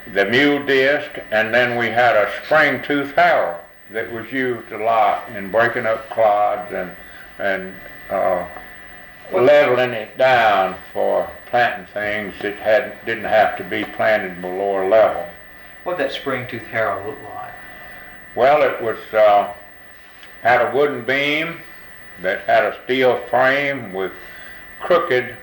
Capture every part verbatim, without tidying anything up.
the mule disc, and then we had a spring tooth harrow that was used a lot in breaking up clods and and uh, leveling it down for planting things that had didn't have to be planted below level. What did that spring tooth harrow look like? Well, it was uh, had a wooden beam that had a steel frame with crooked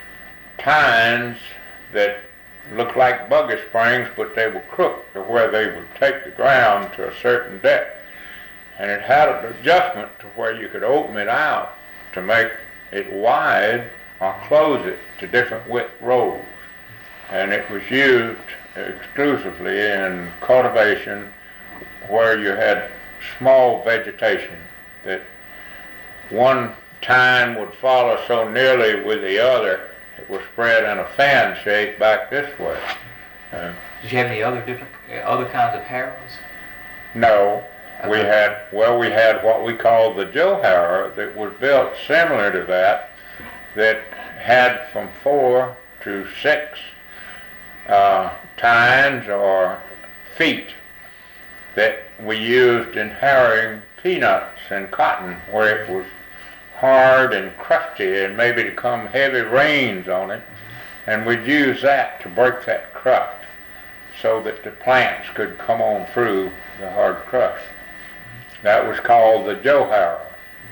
tines that looked like buggy springs, but they were crooked to where they would take the ground to a certain depth. And it had an adjustment to where you could open it out to make it wide or close it to different width rows. And it was used exclusively in cultivation where you had small vegetation that one tine would follow so nearly with the other it was spread in a fan shape back this way. Uh, Did you have any other different other kinds of harrows? No. We had, well, we had what we called the Joe harrow that was built similar to that, that had from four to six uh, tines or feet that we used in harrowing peanuts and cotton, where it was hard and crusty and maybe to come heavy rains on it, and we'd use that to break that crust so that the plants could come on through the hard crust. That was called the Joe harrow.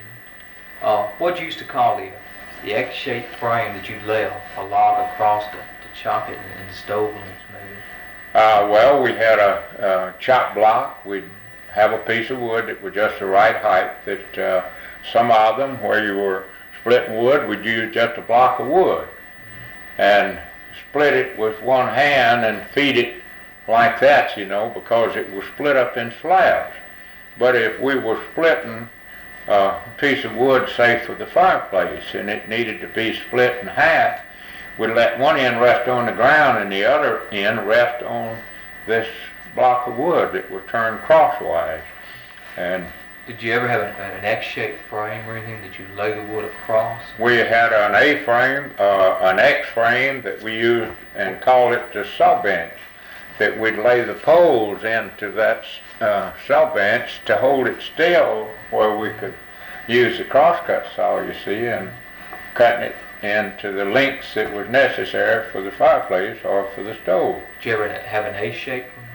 Uh, what did you used to call the the X-shaped frame that you'd lay a, a log across to, to chop it in, in the stove limbs, maybe? Uh, well, we had a, a chop block. We'd have a piece of wood that was just the right height. That uh, some of them, where you were splitting wood, would use just a block of wood and split it with one hand and feed it like that, you know, because it was split up in slabs. But if we were splitting a piece of wood, say for the fireplace, and it needed to be split in half, we'd let one end rest on the ground and the other end rest on this block of wood that was turned crosswise. And did you ever have an, an X-shaped frame or anything that you lay the wood across? We had an A-frame, uh, an X-frame that we used and called it the saw bench, that we'd lay the poles into that uh, saw bench to hold it still where we could use the crosscut saw, you see, and cutting it into the lengths that was necessary for the fireplace or for the stove. Did you ever have an A-shaped one?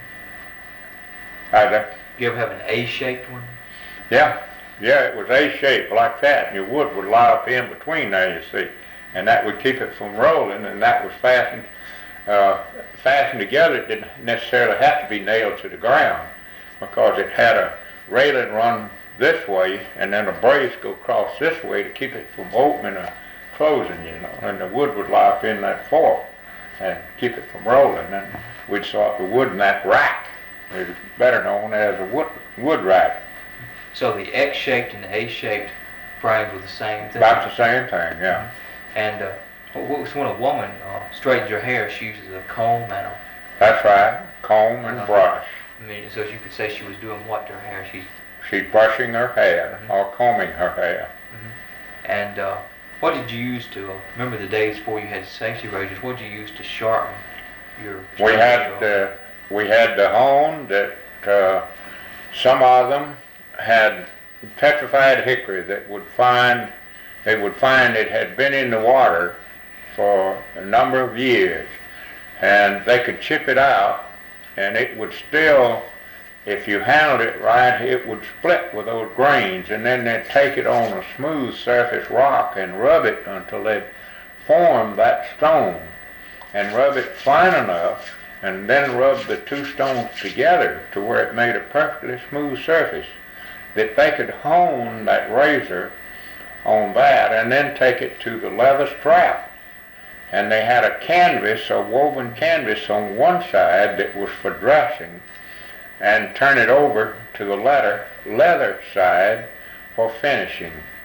Either. Did you ever have an A-shaped one? Yeah, yeah, it was A-shaped like that, and your wood would lie up in between there, you see, and that would keep it from rolling, and that was fastened uh, fastened together. It didn't necessarily have to be nailed to the ground because it had a railing run this way and then a brace go across this way to keep it from opening or closing, you know, and the wood would lie up in that fork and keep it from rolling. And we'd saw the wood in that rack. It was better known as a wood, wood rack. So the X-shaped and the A-shaped frames were the same thing? About the same thing, yeah. And uh, when a woman uh, straightens her hair, she uses a comb and a... That's right, comb and uh, brush. I mean, so you could say she was doing what to her hair? She's She's brushing her hair, mm-hmm. or combing her hair. Mm-hmm. And uh, what did you use to, uh, remember the days before you had safety razors, what did you use to sharpen your... We had the, we had the hone that uh, some of them had petrified hickory that would find, they would find it had been in the water for a number of years, and they could chip it out, and it would still, if you handled it right, it would split with those grains, and then they'd take it on a smooth surface rock and rub it until they'd form that stone, and rub it fine enough, and then rub the two stones together to where it made a perfectly smooth surface, that they could hone that razor on that and then take it to the leather strap. And they had a canvas, a woven canvas on one side that was for dressing, and turn it over to the leather, leather side for finishing.